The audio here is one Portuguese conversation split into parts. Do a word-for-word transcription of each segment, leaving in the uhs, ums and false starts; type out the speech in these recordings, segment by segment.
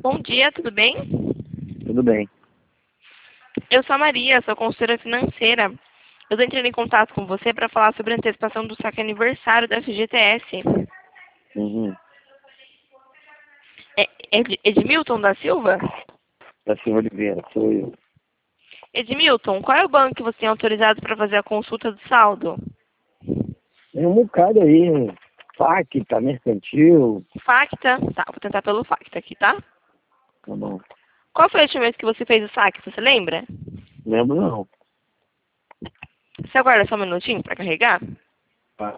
Bom dia, tudo bem? Tudo bem. Eu sou a Maria, sou consultora financeira. Eu estou entrando em contato com você para falar sobre a antecipação do saque aniversário da F G T S. Uhum. É Ed- Edmilton da Silva? Da Silva Oliveira, sou eu. Edmilton, qual é o banco que você tem autorizado para fazer a consulta do saldo? Tem um bocado aí, Facta, Mercantil. Facta? Tá, vou tentar pelo Facta aqui, tá? Tá bom. Qual foi a última vez que você fez o saque, você lembra? Lembro não. Você aguarda só um minutinho para carregar? Tá.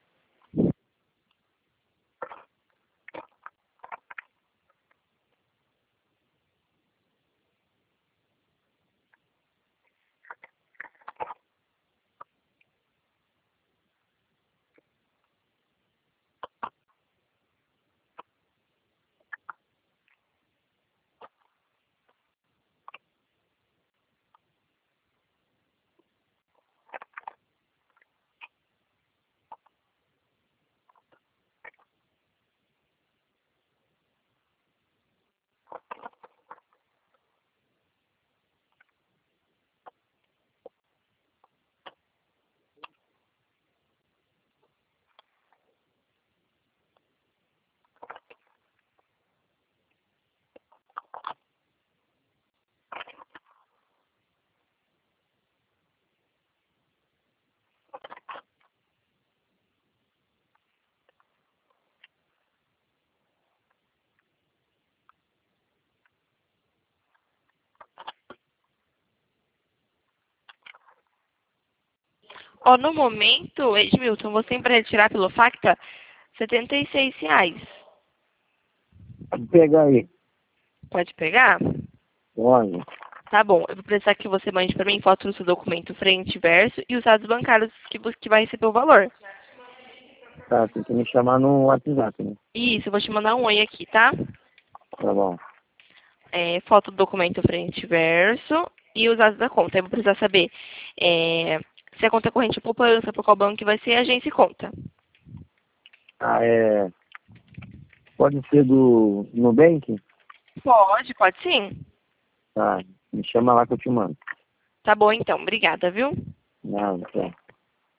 Ó, no momento, Edmilton, você tem para retirar pelo Facta setenta e seis reais. Pode pegar aí. Pode pegar? Olha. Tá bom, eu vou precisar que você mande para mim foto do seu documento frente e verso e os dados bancários que, vo- que vai receber o valor. Tá, tem que me chamar no WhatsApp, né? Isso, eu vou te mandar um oi aqui, tá? Tá bom. É, foto do documento frente e verso e os dados da conta. Eu vou precisar saber é, se a conta é corrente é poupança, por qual banco que vai ser, agência e conta. Ah, é... Pode ser do Nubank? Pode, pode sim. Tá, me chama lá que eu te mando. Tá bom então, obrigada, viu? Não, tá.